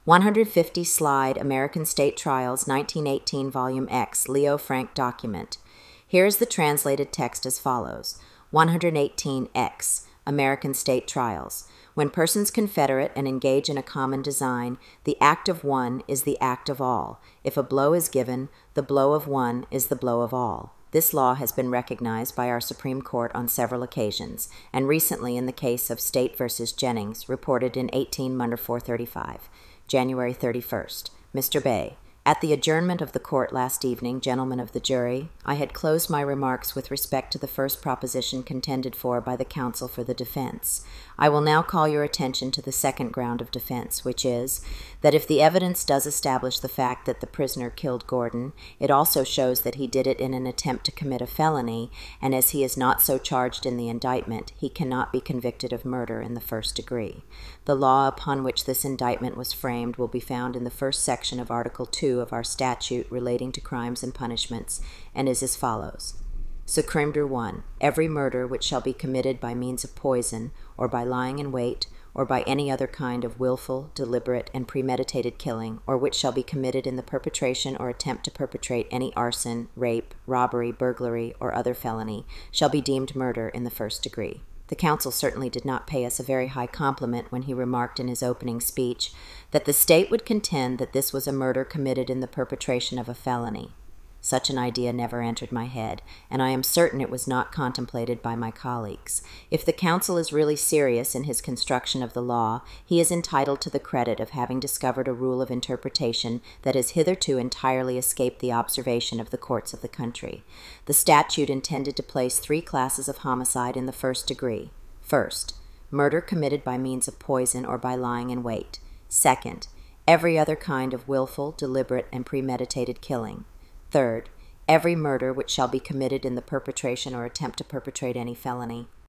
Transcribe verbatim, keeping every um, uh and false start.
one hundred fifty slide American State Trials nineteen eighteen Volume X Leo Frank document. Here is the translated text as follows. one hundred eighteen X American State Trials. When persons confederate and engage in a common design, the act of one is the act of all. If a blow is given, the blow of one is the blow of all. This law has been recognized by our Supreme Court on several occasions, and recently in the case of State v. Jennings, reported in eighteen Munder four thirty-five, January thirty-first. Mister Bay, at the adjournment of the court last evening, gentlemen of the jury, I had closed my remarks with respect to the first proposition contended for by the counsel for the defense. I will now call your attention to the second ground of defense, which is that if the evidence does establish the fact that the prisoner killed Gordon, it also shows that he did it in an attempt to commit a felony, and as he is not so charged in the indictment, he cannot be convicted of murder in the first degree. The law upon which this indictment was framed will be found in the first section of Article two of our statute relating to crimes and punishments, and is as follows. Secremder one. Every murder which shall be committed by means of poison, or by lying in wait, or by any other kind of willful, deliberate, and premeditated killing, or which shall be committed in the perpetration or attempt to perpetrate any arson, rape, robbery, burglary, or other felony, shall be deemed murder in the first degree. The counsel certainly did not pay us a very high compliment when he remarked in his opening speech that the state would contend that this was a murder committed in the perpetration of a felony. Such an idea never entered my head, and I am certain it was not contemplated by my colleagues. If the counsel is really serious in his construction of the law, he is entitled to the credit of having discovered a rule of interpretation that has hitherto entirely escaped the observation of the courts of the country. The statute intended to place three classes of homicide in the first degree. First, murder committed by means of poison or by lying in wait. Second, every other kind of willful, deliberate, and premeditated killing. Third, every murder which shall be committed in the perpetration or attempt to perpetrate any felony.